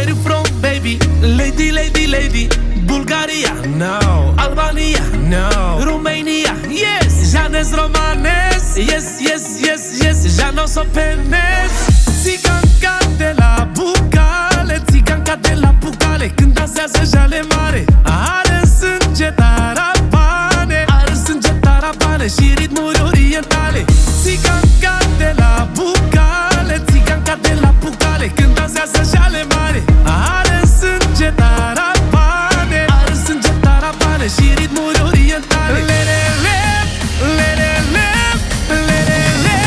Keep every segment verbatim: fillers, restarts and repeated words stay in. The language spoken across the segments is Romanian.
Where you from, baby? Lady, lady, lady. Bulgaria, no. Albania, no. Romania, yes. Janes Romanes, yes, yes, yes, yes. Janos Openes. Țiganca de la Bucale, țiganca de la Bucale, când dansează jale mare. Are sânge tarabane, are sânge tarabane și ritmuri orientale. Țiganca de la Bucale, țiganca de la Bucale, când dansează jale mare. Are sânge tarabane, are sânge tarabane și ritmuri orientale. Lerele, lerele, lerele.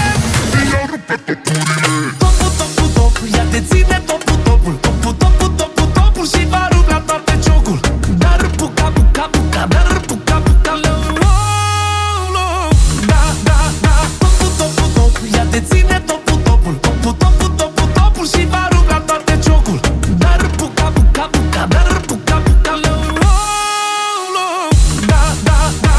Topul, topul, topul, ia te ține topul, topul. Topul, topul, topul, topul și va rup la toate ciocul. Dar buca, buca, buca, dar buca, buca, lo, lo, lo. Da, da, da. Topul, topul, topul, ia te ține topul, topul. Topul, topul, topul, topul și va rup la toate ciocul. Dar buca, buca, buca, dar buca, buca, lo, lo, lo. Da, da, da.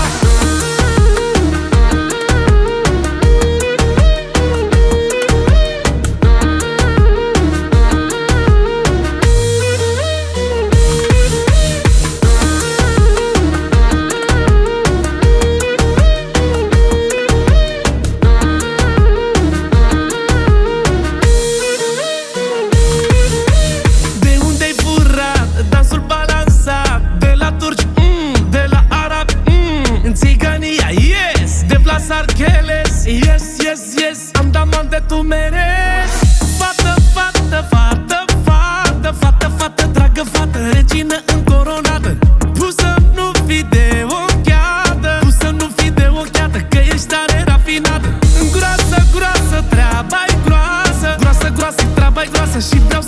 De unde-ai furat dansul balansat? De la turci, mm, de la arabi, mm. În Țigania, yes. De Vlas Archeles, yes, yes, yes. Am daman de tu merezi. Fată, fată, fată, fată, fată, fată, dragă fată, regină încoronată. Tu să nu fii de ochiată, tu să nu fii de ochiată, că ești tare rafinată. Groasă, groasă, treaba-i groasă, groasă, groasă, treaba-i groasă și vreau